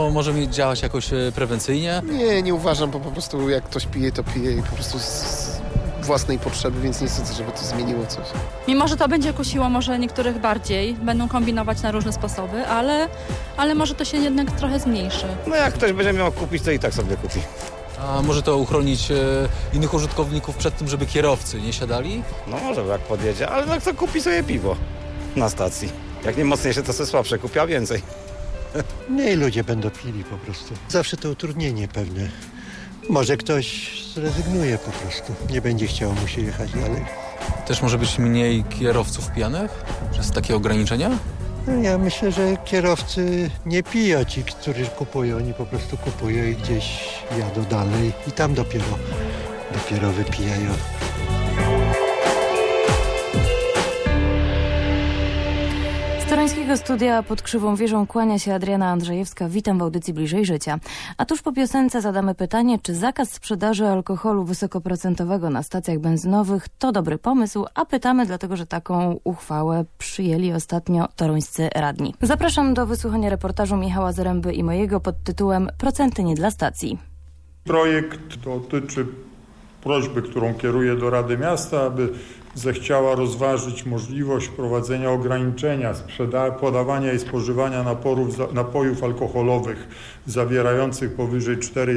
to może działać jakoś prewencyjnie? Nie uważam, bo po prostu jak ktoś pije, to pije i po prostu z własnej potrzeby, więc nie sądzę, żeby to zmieniło coś. Mimo że to będzie kusiło może niektórych bardziej, będą kombinować na różne sposoby, ale może to się jednak trochę zmniejszy. No jak ktoś będzie miał kupić, to i tak sobie kupi. A może to uchronić innych użytkowników przed tym, żeby kierowcy nie siadali? No może jak podjedzie, ale no kto kupi sobie piwo na stacji. Jak nie mocniejsze, to sobie słabsze kupi, a więcej. Mniej ludzie będą pili po prostu. Zawsze to utrudnienie pewne. Może ktoś zrezygnuje po prostu. Nie będzie chciało mu się jechać dalej. Też może być mniej kierowców pijanych przez takie ograniczenia? No ja myślę, że kierowcy nie piją, ci, którzy kupują. Oni po prostu kupują i gdzieś jadą dalej i tam dopiero wypijają. Z toruńskiego studia pod Krzywą Wieżą kłania się Adriana Andrzejewska. Witam w audycji Bliżej Życia. A tuż po piosence zadamy pytanie, czy zakaz sprzedaży alkoholu wysokoprocentowego na stacjach benzynowych to dobry pomysł, a pytamy dlatego, że taką uchwałę przyjęli ostatnio toruńscy radni. Zapraszam do wysłuchania reportażu Michała Zaręby i mojego pod tytułem Procenty nie dla stacji. Projekt dotyczy prośby, którą kieruję do Rady Miasta, aby zechciała rozważyć możliwość wprowadzenia ograniczenia podawania i spożywania napojów alkoholowych zawierających powyżej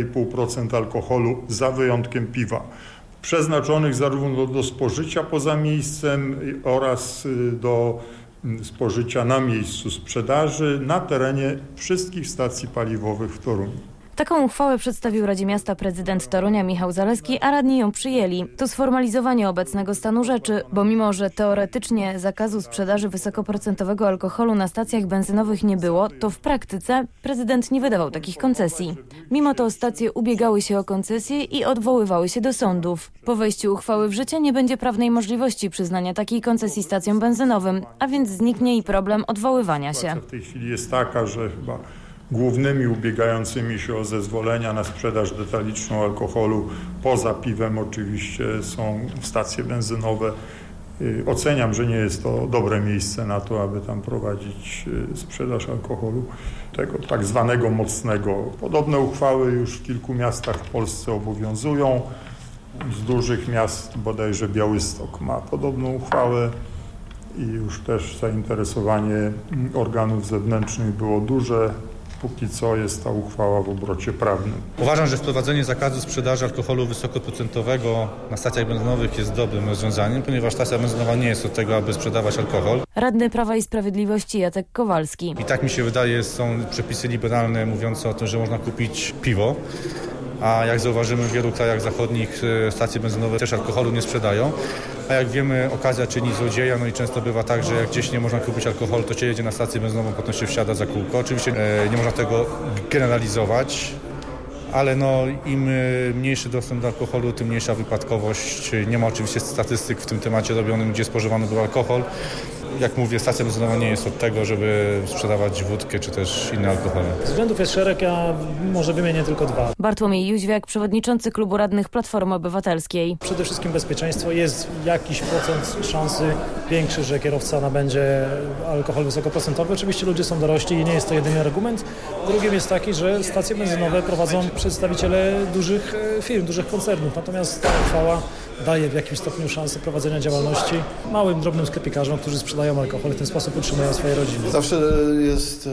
4,5% alkoholu za wyjątkiem piwa, przeznaczonych zarówno do spożycia poza miejscem oraz do spożycia na miejscu sprzedaży na terenie wszystkich stacji paliwowych w Toruniu. Taką uchwałę przedstawił Radzie Miasta prezydent Torunia Michał Zaleski, a radni ją przyjęli. To sformalizowanie obecnego stanu rzeczy, bo mimo, że teoretycznie zakazu sprzedaży wysokoprocentowego alkoholu na stacjach benzynowych nie było, to w praktyce prezydent nie wydawał takich koncesji. Mimo to stacje ubiegały się o koncesje i odwoływały się do sądów. Po wejściu uchwały w życie nie będzie prawnej możliwości przyznania takiej koncesji stacjom benzynowym, a więc zniknie i problem odwoływania się. W tej chwili jest taka, że chyba głównymi ubiegającymi się o zezwolenia na sprzedaż detaliczną alkoholu, poza piwem oczywiście, są stacje benzynowe. Oceniam, że nie jest to dobre miejsce na to, aby tam prowadzić sprzedaż alkoholu, tego tak zwanego mocnego. Podobne uchwały już w kilku miastach w Polsce obowiązują. Z dużych miast bodajże Białystok ma podobną uchwałę i już też zainteresowanie organów zewnętrznych było duże. Póki co jest ta uchwała w obrocie prawnym. Uważam, że wprowadzenie zakazu sprzedaży alkoholu wysokoprocentowego na stacjach benzynowych jest dobrym rozwiązaniem, ponieważ stacja benzynowa nie jest od tego, aby sprzedawać alkohol. Radny Prawa i Sprawiedliwości Jacek Kowalski. I tak mi się wydaje, są przepisy liberalne mówiące o tym, że można kupić piwo, a jak zauważymy w wielu krajach zachodnich stacje benzynowe też alkoholu nie sprzedają. A jak wiemy, okazja czyni złodzieja, no i często bywa tak, że jak gdzieś nie można kupić alkoholu, to się jedzie na stację benzynową, potem się wsiada za kółko. Oczywiście nie można tego generalizować, ale no im mniejszy dostęp do alkoholu, tym mniejsza wypadkowość. Nie ma oczywiście statystyk w tym temacie robionym, gdzie spożywany był alkohol. Jak mówię, stacja benzynowa nie jest od tego, żeby sprzedawać wódkę czy też inne alkohole. Względów jest szereg, ja może wymienię tylko dwa. Bartłomiej Jóźwiak, przewodniczący Klubu Radnych Platformy Obywatelskiej. Przede wszystkim bezpieczeństwo. Jest jakiś procent szansy większy, że kierowca nabędzie alkohol wysokoprocentowy. Oczywiście ludzie są dorośli i nie jest to jedyny argument. Drugim jest taki, że stacje benzynowe prowadzą przedstawiciele dużych firm, dużych koncernów. Natomiast ta uchwała daje w jakimś stopniu szansę prowadzenia działalności małym, drobnym sklepikarzom, którzy sprzedają alkohol i w ten sposób utrzymują swoje rodziny. Zawsze jest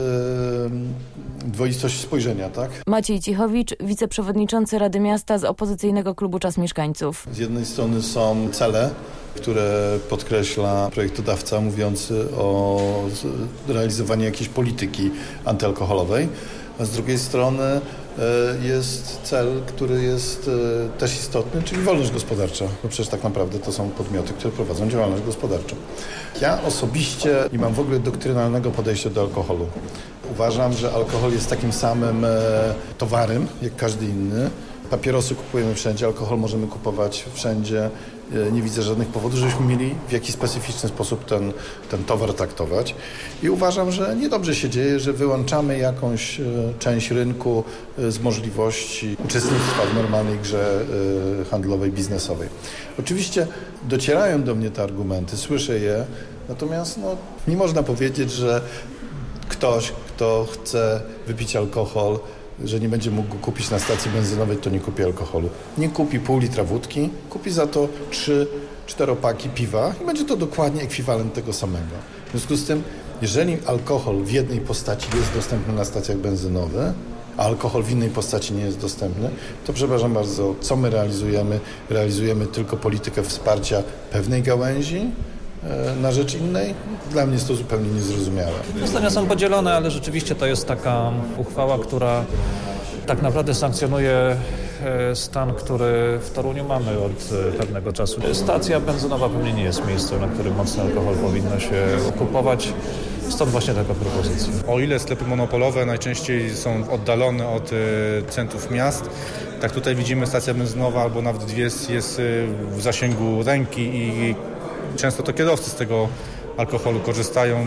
dwoistość spojrzenia, tak? Maciej Cichowicz, wiceprzewodniczący Rady Miasta z opozycyjnego klubu Czas Mieszkańców. Z jednej strony są cele, które podkreśla projektodawca mówiący o realizowaniu jakiejś polityki antyalkoholowej, a z drugiej strony jest cel, który jest też istotny, czyli wolność gospodarcza, bo przecież tak naprawdę to są podmioty, które prowadzą działalność gospodarczą. Ja osobiście nie mam w ogóle doktrynalnego podejścia do alkoholu. Uważam, że alkohol jest takim samym towarem, jak każdy inny. Papierosy kupujemy wszędzie, alkohol możemy kupować wszędzie. Nie widzę żadnych powodów, żebyśmy mieli w jakiś specyficzny sposób ten towar traktować. I uważam, że niedobrze się dzieje, że wyłączamy jakąś część rynku z możliwości uczestnictwa w normalnej grze handlowej, biznesowej. Oczywiście docierają do mnie te argumenty, słyszę je, natomiast nie można powiedzieć, że ktoś, kto chce wypić alkohol, że nie będzie mógł go kupić na stacji benzynowej, to nie kupi alkoholu. Nie kupi pół litra wódki, kupi za to 3-4 paki piwa i będzie to dokładnie ekwiwalent tego samego. W związku z tym, jeżeli alkohol w jednej postaci jest dostępny na stacjach benzynowych, a alkohol w innej postaci nie jest dostępny, to przepraszam bardzo, co my realizujemy? Realizujemy tylko politykę wsparcia pewnej gałęzi na rzecz innej? Dla mnie jest to zupełnie niezrozumiałe. Zdania są podzielone, ale rzeczywiście to jest taka uchwała, która tak naprawdę sankcjonuje stan, który w Toruniu mamy od pewnego czasu. Stacja benzynowa pewnie nie jest miejscem, na którym mocny alkohol powinno się kupować. Stąd właśnie taka propozycja. O ile sklepy monopolowe najczęściej są oddalone od centrów miast, tak tutaj widzimy stacja benzynowa albo nawet dwie jest w zasięgu ręki i często to kierowcy z tego alkoholu korzystają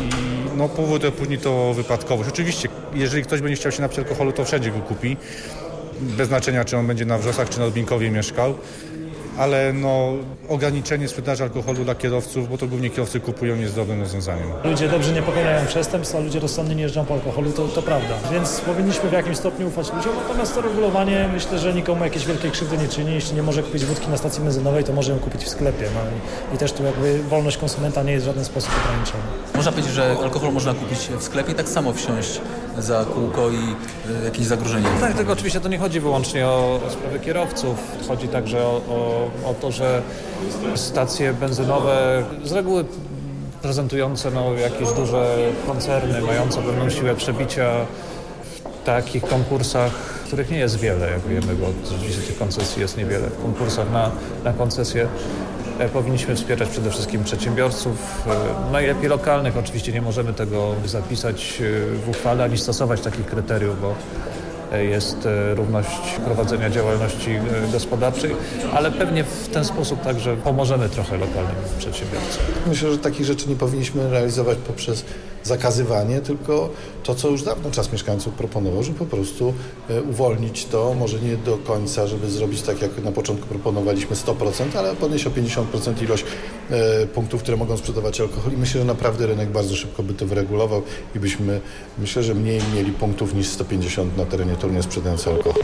i powoduje później to wypadkowość. Oczywiście, jeżeli ktoś będzie chciał się napić alkoholu, to wszędzie go kupi, bez znaczenia, czy on będzie na Wrzosach, czy na Rubinkowie mieszkał. Ale ograniczenie sprzedaży alkoholu dla kierowców, bo to głównie kierowcy kupują, jest dobrym rozwiązaniem. Ludzie dobrze nie popełniają przestępstw, a ludzie rozsądnie nie jeżdżą po alkoholu, to prawda. Więc powinniśmy w jakimś stopniu ufać ludziom, natomiast to regulowanie myślę, że nikomu jakiejś wielkiej krzywdy nie czyni. Jeśli nie może kupić wódki na stacji benzynowej, to może ją kupić w sklepie. I też tu wolność konsumenta nie jest w żaden sposób ograniczona. Można powiedzieć, że alkohol można kupić w sklepie i tak samo wsiąść za kółko i jakieś zagrożenie. Tak, tylko oczywiście to nie chodzi wyłącznie o sprawy kierowców. Chodzi także o to, że stacje benzynowe z reguły prezentujące jakieś duże koncerny, mające pewną siłę przebicia w takich konkursach, których nie jest wiele, jak wiemy, bo rzeczywiście tych koncesji jest niewiele. W konkursach na koncesje powinniśmy wspierać przede wszystkim przedsiębiorców, najlepiej lokalnych. Oczywiście nie możemy tego zapisać w uchwale, ani stosować takich kryteriów, bo jest równość prowadzenia działalności gospodarczej, ale pewnie w ten sposób także pomożemy trochę lokalnym przedsiębiorcom. Myślę, że takich rzeczy nie powinniśmy realizować poprzez zakazywanie, tylko to, co już dawno czas mieszkańców proponował, żeby po prostu uwolnić to, może nie do końca, żeby zrobić tak, jak na początku proponowaliśmy 100%, ale podnieść o 50% ilość punktów, które mogą sprzedawać alkohol i myślę, że naprawdę rynek bardzo szybko by to wyregulował i byśmy, myślę, że mniej mieli punktów niż 150 na terenie Torunia sprzedający alkohol.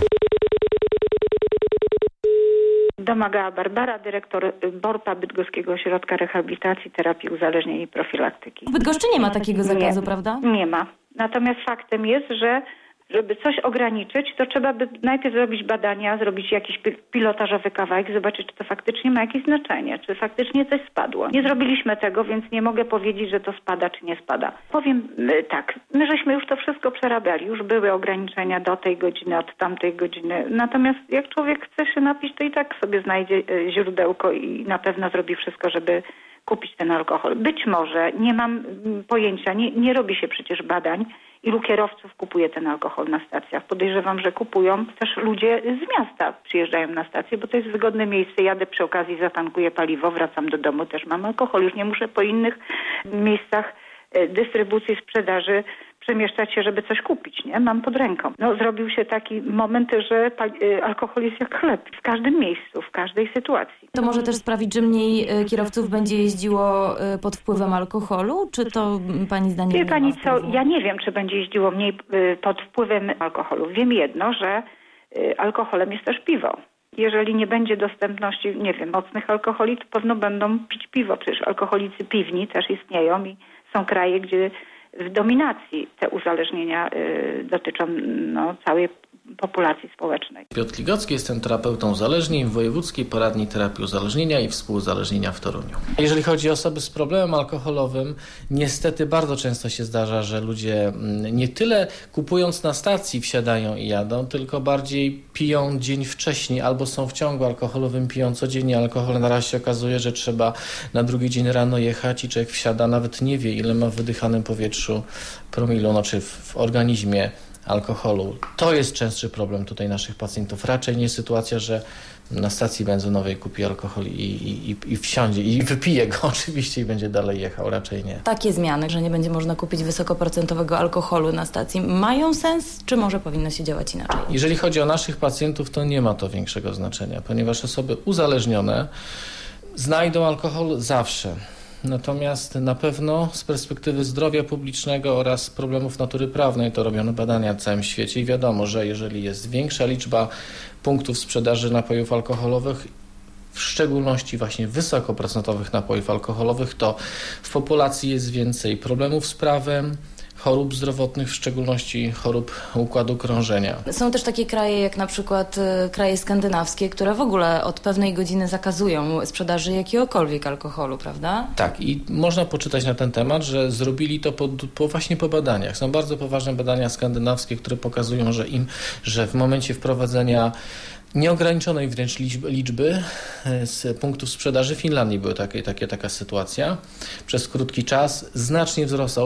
Domagała Barbara, dyrektor BORP-a Bydgoskiego Ośrodka Rehabilitacji, Terapii Uzależnień i Profilaktyki. W Bydgoszczy nie ma takiego zakazu, prawda? Nie ma. Natomiast faktem jest, że żeby coś ograniczyć, to trzeba by najpierw zrobić badania, zrobić jakiś pilotażowy kawałek, zobaczyć, czy to faktycznie ma jakieś znaczenie, czy faktycznie coś spadło. Nie zrobiliśmy tego, więc nie mogę powiedzieć, że to spada, czy nie spada. Powiem tak, my żeśmy już to wszystko przerabiali, już były ograniczenia do tej godziny, od tamtej godziny. Natomiast jak człowiek chce się napić, to i tak sobie znajdzie źródełko i na pewno zrobi wszystko, żeby kupić ten alkohol. Być może, nie mam pojęcia, nie robi się przecież badań, ilu kierowców kupuje ten alkohol na stacjach. Podejrzewam, że kupują też ludzie z miasta, przyjeżdżają na stację, bo to jest wygodne miejsce. Jadę przy okazji, zatankuję paliwo, wracam do domu, też mam alkohol. Już nie muszę po innych miejscach dystrybucji, sprzedaży przemieszczać się, żeby coś kupić, nie? Mam pod ręką. Zrobił się taki moment, że alkohol jest jak chleb w każdym miejscu, w każdej sytuacji. To może też sprawić, że mniej kierowców będzie jeździło pod wpływem alkoholu? Czy to pani zdaniem nie ma Pani co, wpływu? ja nie wiem, czy będzie jeździło mniej pod wpływem alkoholu. Wiem jedno, że alkoholem jest też piwo. Jeżeli nie będzie dostępności, mocnych alkoholi, to pewno będą pić piwo. Przecież alkoholicy piwni też istnieją i są kraje, gdzie w dominacji te uzależnienia dotyczą całej populacji społecznej. Piotr Ligocki, jestem terapeutą uzależnień w Wojewódzkiej Poradni Terapii Uzależnienia i Współuzależnienia w Toruniu. Jeżeli chodzi o osoby z problemem alkoholowym, niestety bardzo często się zdarza, że ludzie nie tyle kupując na stacji wsiadają i jadą, tylko bardziej piją dzień wcześniej albo są w ciągu alkoholowym, piją codziennie alkohol. Na razie się okazuje, że trzeba na drugi dzień rano jechać i człowiek wsiada, nawet nie wie, ile ma w wydychanym powietrzu promilu, czy w organizmie alkoholu. To jest częstszy problem tutaj naszych pacjentów. Raczej nie sytuacja, że na stacji benzynowej kupi alkohol i wsiądzie i wypije go oczywiście i będzie dalej jechał. Raczej nie. Takie zmiany, że nie będzie można kupić wysokoprocentowego alkoholu na stacji, mają sens, czy może powinno się działać inaczej? Jeżeli chodzi o naszych pacjentów, to nie ma to większego znaczenia, ponieważ osoby uzależnione znajdą alkohol zawsze. Natomiast na pewno z perspektywy zdrowia publicznego oraz problemów natury prawnej to robiono badania w całym świecie i wiadomo, że jeżeli jest większa liczba punktów sprzedaży napojów alkoholowych, w szczególności właśnie wysokoprocentowych napojów alkoholowych, to w populacji jest więcej problemów z prawem, chorób zdrowotnych, w szczególności chorób układu krążenia. Są też takie kraje jak na przykład kraje skandynawskie, które w ogóle od pewnej godziny zakazują sprzedaży jakiegokolwiek alkoholu, prawda? Tak, i można poczytać na ten temat, że zrobili to właśnie po badaniach. Są bardzo poważne badania skandynawskie, które pokazują, że w momencie wprowadzenia nieograniczonej wręcz liczby z punktów sprzedaży w Finlandii była taka sytuacja. Przez krótki czas znacznie wzrosła,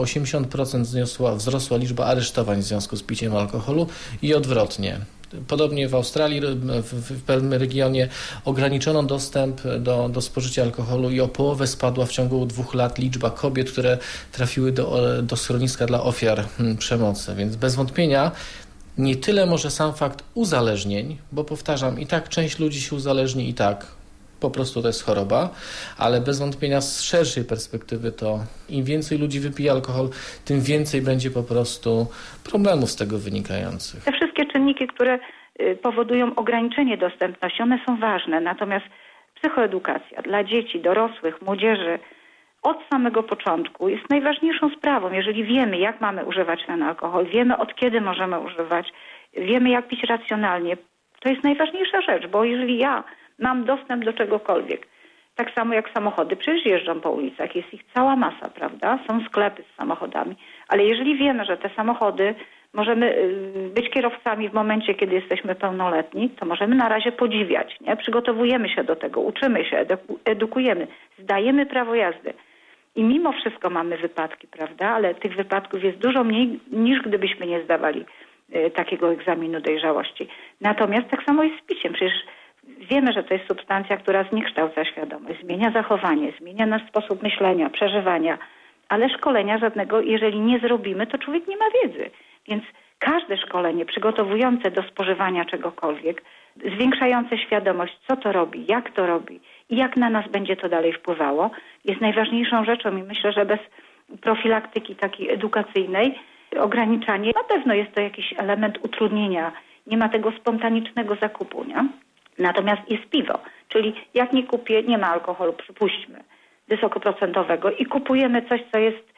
80% wzrosła liczba aresztowań w związku z piciem alkoholu i odwrotnie. Podobnie w Australii w pewnym regionie ograniczono dostęp do spożycia alkoholu i o połowę spadła w ciągu 2 lat liczba kobiet, które trafiły do schroniska dla ofiar przemocy. Więc bez wątpienia nie tyle może sam fakt uzależnień, bo powtarzam, i tak część ludzi się uzależni i tak, po prostu to jest choroba, ale bez wątpienia z szerszej perspektywy to im więcej ludzi wypije alkohol, tym więcej będzie po prostu problemów z tego wynikających. Te wszystkie czynniki, które powodują ograniczenie dostępności, one są ważne, natomiast psychoedukacja dla dzieci, dorosłych, młodzieży od samego początku jest najważniejszą sprawą. Jeżeli wiemy, jak mamy używać ten alkohol, wiemy, od kiedy możemy używać, wiemy, jak pić racjonalnie, to jest najważniejsza rzecz, bo jeżeli ja mam dostęp do czegokolwiek, tak samo jak samochody, przecież jeżdżą po ulicach, jest ich cała masa, prawda? Są sklepy z samochodami, ale jeżeli wiemy, że te samochody możemy być kierowcami w momencie, kiedy jesteśmy pełnoletni, to możemy na razie podziwiać, nie? Przygotowujemy się do tego, uczymy się, edukujemy, zdajemy prawo jazdy. I mimo wszystko mamy wypadki, prawda? Ale tych wypadków jest dużo mniej niż gdybyśmy nie zdawali takiego egzaminu dojrzałości. Natomiast tak samo jest z piciem. Przecież wiemy, że to jest substancja, która zniekształca świadomość, zmienia zachowanie, zmienia nasz sposób myślenia, przeżywania, ale szkolenia żadnego, jeżeli nie zrobimy, to człowiek nie ma wiedzy. Więc każde szkolenie przygotowujące do spożywania czegokolwiek, zwiększające świadomość, co to robi, jak to robi i jak na nas będzie to dalej wpływało, jest najważniejszą rzeczą i myślę, że bez profilaktyki takiej edukacyjnej ograniczanie, na pewno jest to jakiś element utrudnienia, nie ma tego spontanicznego zakupu, nie? Natomiast jest piwo, czyli jak nie kupię, nie ma alkoholu, przypuśćmy, wysokoprocentowego i kupujemy coś, co jest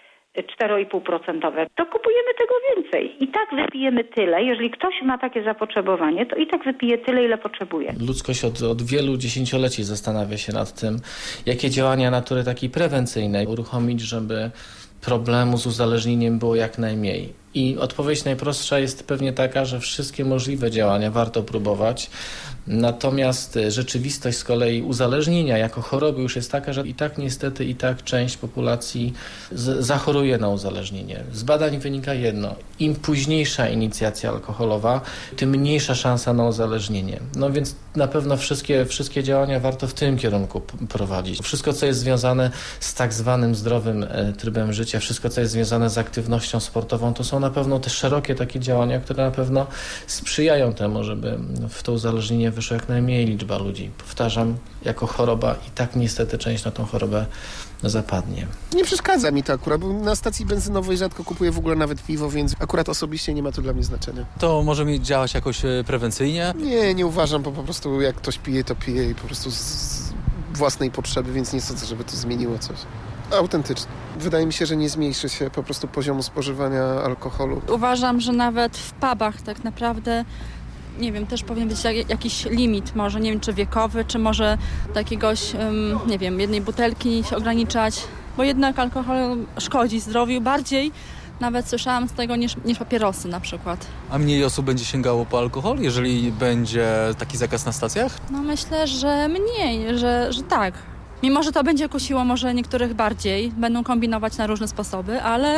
4,5%, to kupujemy tego więcej. I tak wypijemy tyle, jeżeli ktoś ma takie zapotrzebowanie, to i tak wypije tyle, ile potrzebuje. Ludzkość od wielu dziesięcioleci zastanawia się nad tym, jakie działania natury takiej prewencyjnej uruchomić, żeby problemu z uzależnieniem było jak najmniej. I odpowiedź najprostsza jest pewnie taka, że wszystkie możliwe działania warto próbować. Natomiast rzeczywistość z kolei uzależnienia jako choroby już jest taka, że i tak niestety i tak część populacji zachoruje na uzależnienie. Z badań wynika jedno. Im późniejsza inicjacja alkoholowa, tym mniejsza szansa na uzależnienie. No więc na pewno wszystkie działania warto w tym kierunku prowadzić. Wszystko, co jest związane z tak zwanym zdrowym trybem życia, wszystko, co jest związane z aktywnością sportową, to są na pewno te szerokie takie działania, które na pewno sprzyjają temu, żeby w to uzależnienie wyszło jak najmniej liczba ludzi. Powtarzam, jako choroba i tak niestety część na tą chorobę zapadnie. Nie przeszkadza mi to akurat, bo na stacji benzynowej rzadko kupuję w ogóle nawet piwo, więc akurat osobiście nie ma to dla mnie znaczenia. To może mi działać jakoś prewencyjnie? Nie uważam, bo po prostu jak ktoś pije, to pije i po prostu z własnej potrzeby, więc nie sądzę, żeby to zmieniło coś. Autentycznie. Wydaje mi się, że nie zmniejszy się po prostu poziomu spożywania alkoholu. Uważam, że nawet w pubach tak naprawdę, nie wiem, też powinien być jakiś limit, może nie wiem, czy wiekowy, czy może do jakiegoś, nie wiem, jednej butelki się ograniczać, bo jednak alkohol szkodzi zdrowiu bardziej, nawet słyszałam z tego, niż papierosy na przykład. A mniej osób będzie sięgało po alkohol, jeżeli będzie taki zakaz na stacjach? No myślę, że mniej, że tak. Mimo że to będzie kusiło może niektórych bardziej, będą kombinować na różne sposoby,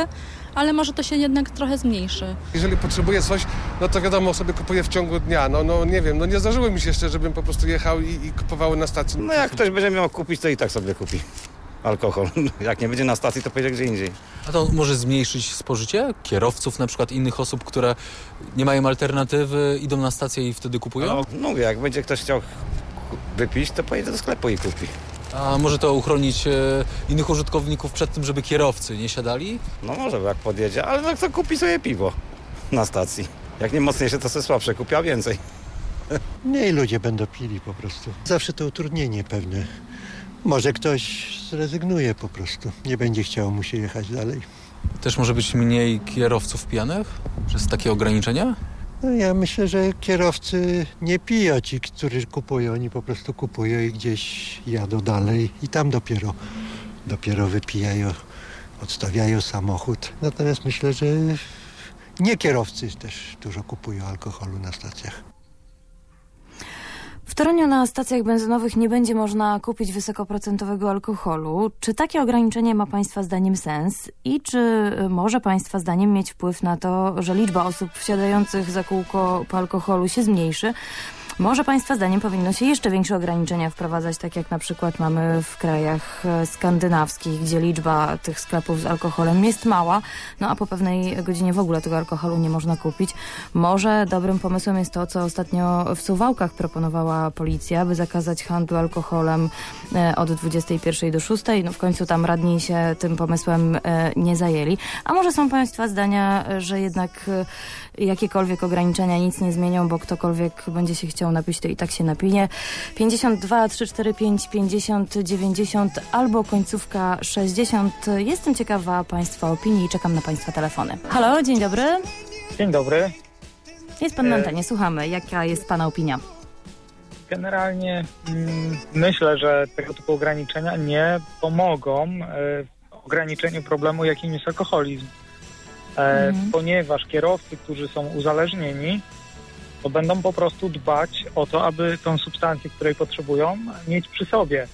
ale może to się jednak trochę zmniejszy. Jeżeli potrzebuję coś, no to wiadomo, sobie kupuję w ciągu dnia. No nie wiem, nie zdarzyło mi się jeszcze, żebym po prostu jechał i kupował na stacji. No jak ktoś będzie miał kupić, to i tak sobie kupi alkohol. Jak nie będzie na stacji, to pojedzie gdzie indziej. A to może zmniejszyć spożycie kierowców, na przykład innych osób, które nie mają alternatywy, idą na stację i wtedy kupują? No mówię, jak będzie ktoś chciał wypić, to pojedzie do sklepu i kupi. A może to uchronić innych użytkowników przed tym, żeby kierowcy nie siadali? No może, jak podjedzie, ale no kto kupi sobie piwo na stacji? Jak nie mocniejsze, to sobie słabsze kupi, a więcej. Mniej ludzie będą pili po prostu. Zawsze to utrudnienie pewne. Może ktoś zrezygnuje po prostu. Nie będzie chciało mu się jechać dalej. Też może być mniej kierowców pijanych przez takie ograniczenia? No ja myślę, że kierowcy nie piją, ci, którzy kupują. Oni po prostu kupują i gdzieś jadą dalej i tam dopiero wypijają, odstawiają samochód. Natomiast myślę, że nie kierowcy też dużo kupują alkoholu na stacjach. W Toruniu na stacjach benzynowych nie będzie można kupić wysokoprocentowego alkoholu. Czy takie ograniczenie ma Państwa zdaniem sens? I czy może Państwa zdaniem mieć wpływ na to, że liczba osób wsiadających za kółko po alkoholu się zmniejszy? Może Państwa zdaniem powinno się jeszcze większe ograniczenia wprowadzać, tak jak na przykład mamy w krajach skandynawskich, gdzie liczba tych sklepów z alkoholem jest mała, no a po pewnej godzinie w ogóle tego alkoholu nie można kupić. Może dobrym pomysłem jest to, co ostatnio w Suwałkach proponowała policja, by zakazać handlu alkoholem od 21 do 6. No w końcu tam radni się tym pomysłem nie zajęli. A może są Państwa zdania, że jednak jakiekolwiek ograniczenia nic nie zmienią, bo ktokolwiek będzie się chciał napić, to i tak się napije. 52 345 50 90 albo końcówka 60. Jestem ciekawa Państwa opinii i czekam na Państwa telefony. Halo, dzień dobry. Dzień dobry. Jest Pan na antenie, słuchamy. Jaka jest Pana opinia? Generalnie myślę, że tego typu ograniczenia nie pomogą w ograniczeniu problemu, jakim jest alkoholizm. Ponieważ kierowcy, którzy są uzależnieni, to będą po prostu dbać o to, aby tą substancję, której potrzebują, mieć przy sobie.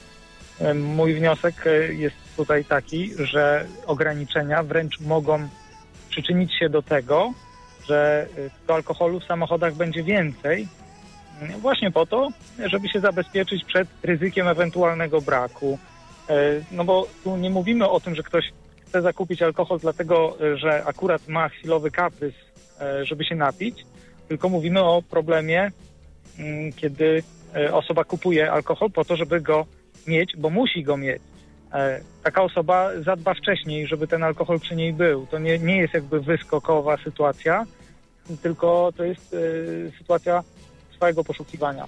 Mój wniosek jest tutaj taki, że ograniczenia wręcz mogą przyczynić się do tego, że tego alkoholu w samochodach będzie więcej, właśnie po to, żeby się zabezpieczyć przed ryzykiem ewentualnego braku. No bo tu nie mówimy o tym, że ktoś chce zakupić alkohol dlatego, że akurat ma chwilowy kaprys, żeby się napić, tylko mówimy o problemie, kiedy osoba kupuje alkohol po to, żeby go mieć, bo musi go mieć. Taka osoba zadba wcześniej, żeby ten alkohol przy niej był. To nie jest jakby wyskokowa sytuacja, tylko to jest sytuacja swojego poszukiwania.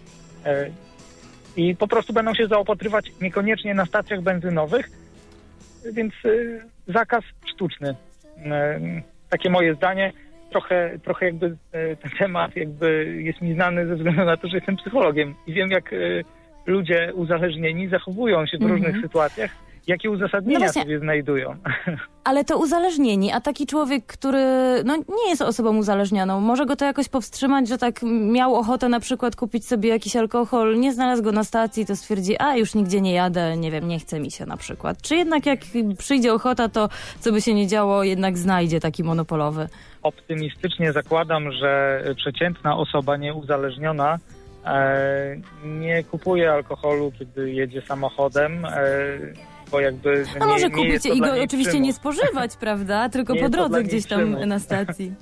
I po prostu będą się zaopatrywać niekoniecznie na stacjach benzynowych, więc zakaz sztuczny. Takie moje zdanie. Trochę jakby ten temat jakby jest mi znany ze względu na to, że jestem psychologiem i wiem, jak ludzie uzależnieni zachowują się w różnych sytuacjach, jakie uzasadnienia sobie znajdują. Ale to uzależnieni, a taki człowiek, który nie jest osobą uzależnioną, może go to jakoś powstrzymać, że tak miał ochotę na przykład kupić sobie jakiś alkohol, nie znalazł go na stacji, to stwierdzi, już nigdzie nie jadę, nie wiem, nie chce mi się na przykład. Czy jednak jak przyjdzie ochota, to co by się nie działo, jednak znajdzie taki monopolowy? Optymistycznie zakładam, że przeciętna osoba nieuzależniona nie kupuje alkoholu, kiedy jedzie samochodem, bo jakby może nie kupić i go oczywiście przymus. nie spożywać, prawda? Tylko Nie po jest to drodze dla gdzieś niej tam przymus. na stacji.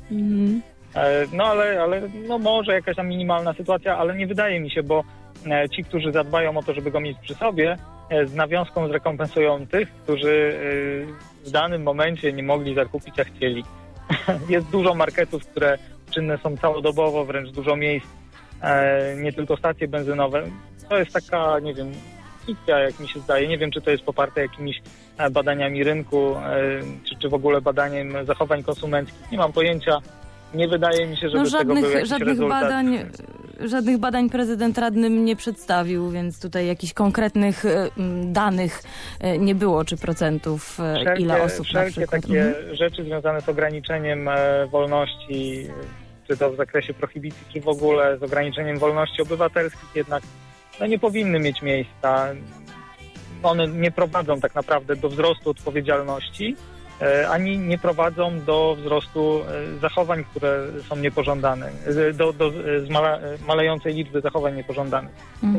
No ale może jakaś tam minimalna sytuacja, ale nie wydaje mi się, bo ci, którzy zadbają o to, żeby go mieć przy sobie, z nawiązką zrekompensują tych, którzy w danym momencie nie mogli zakupić, a chcieli. Jest dużo marketów, które czynne są całodobowo, wręcz dużo miejsc, nie tylko stacje benzynowe. To jest taka, nie wiem, fikcja, jak mi się zdaje. Nie wiem, czy to jest poparte jakimiś badaniami rynku, czy w ogóle badaniem zachowań konsumenckich. Nie mam pojęcia. Nie wydaje mi się, żeby z tego był jakiś rezultat. Żadnych badań prezydent radnym nie przedstawił, więc tutaj jakichś konkretnych danych nie było, czy procentów, ile osób na wszelkie przykład. takie rzeczy związane z ograniczeniem wolności, czy to w zakresie prohibicji, czy w ogóle z ograniczeniem wolności obywatelskich jednak nie powinny mieć miejsca. One nie prowadzą tak naprawdę do wzrostu odpowiedzialności, ani nie prowadzą do wzrostu zachowań, które są niepożądane, do malejącej liczby zachowań niepożądanych.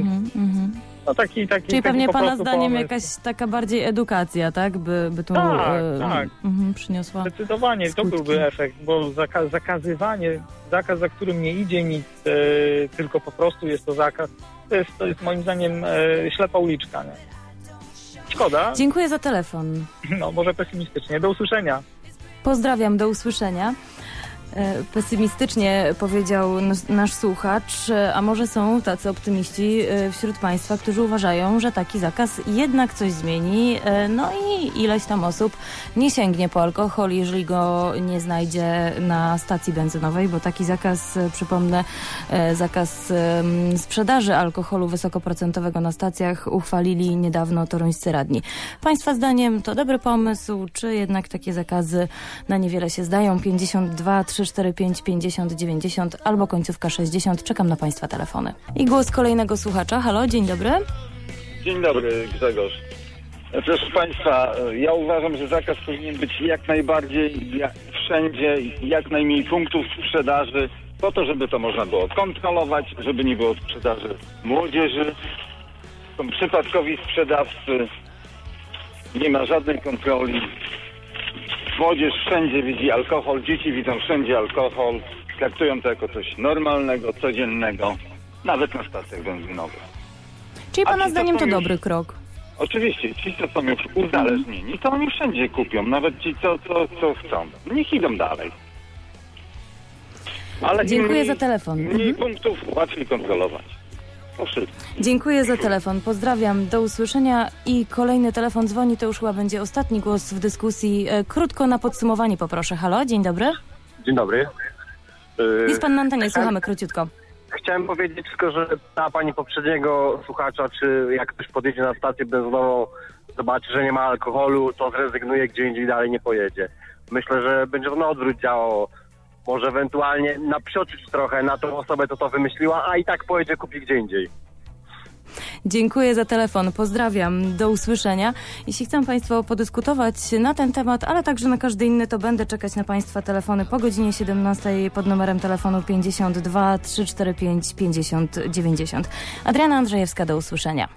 Czyli pewnie po Pana prostu zdaniem pomysł. jakaś taka bardziej edukacja, tak? By tu Tak. przyniosła Zdecydowanie skutki. to byłby efekt, bo zakaz, za którym nie idzie nic, tylko po prostu jest to zakaz, To jest moim zdaniem ślepa uliczka. Nie? Szkoda. Dziękuję za telefon. No, może pesymistycznie. Do usłyszenia. Pozdrawiam, do usłyszenia. Pesymistycznie powiedział nasz słuchacz, a może są tacy optymiści wśród Państwa, którzy uważają, że taki zakaz jednak coś zmieni, no i ileś tam osób nie sięgnie po alkohol, jeżeli go nie znajdzie na stacji benzynowej, bo taki zakaz, przypomnę, zakaz sprzedaży alkoholu wysokoprocentowego na stacjach uchwalili niedawno toruńscy radni. Państwa zdaniem to dobry pomysł, czy jednak takie zakazy na niewiele się zdają? 52 345 50 90 albo końcówka 60. Czekam na Państwa telefony. I głos kolejnego słuchacza. Halo, dzień dobry. Dzień dobry, Grzegorz. Proszę Państwa, ja uważam, że zakaz powinien być jak najbardziej wszędzie, jak najmniej punktów sprzedaży, po to, żeby to można było kontrolować, żeby nie było sprzedaży młodzieży. Są przypadkowi sprzedawcy, nie ma żadnej kontroli. Młodzież wszędzie widzi alkohol, dzieci widzą wszędzie alkohol, traktują to jako coś normalnego, codziennego, nawet na stacjach benzynowych. Czyli Pana zdaniem to dobry krok? Oczywiście, ci, co są już uzależnieni, to oni wszędzie kupią, nawet ci, co chcą. Niech idą dalej. Ale dziękuję za telefon. Mniej punktów, łatwiej kontrolować. Dziękuję za telefon. Pozdrawiam. Do usłyszenia. I kolejny telefon dzwoni. To już chyba będzie ostatni głos w dyskusji. Krótko na podsumowanie poproszę. Halo, dzień dobry. Dzień dobry. Jest pan na antenie, słuchamy króciutko. Chciałem powiedzieć tylko, że ta pani poprzedniego słuchacza, czy jak ktoś podjedzie na stację benzynową, zobaczy, że nie ma alkoholu, to zrezygnuje, gdzie indziej dalej nie pojedzie. Myślę, że będzie to na odwrót działało. Może ewentualnie napsioczyć trochę na tą osobę, co to wymyśliła, a i tak pojedzie kupi gdzie indziej. Dziękuję za telefon. Pozdrawiam. Do usłyszenia. Jeśli chcą Państwo podyskutować na ten temat, ale także na każdy inny, to będę czekać na Państwa telefony po godzinie 17 pod numerem telefonu 52 345 50 90. Adriana Andrzejewska, do usłyszenia.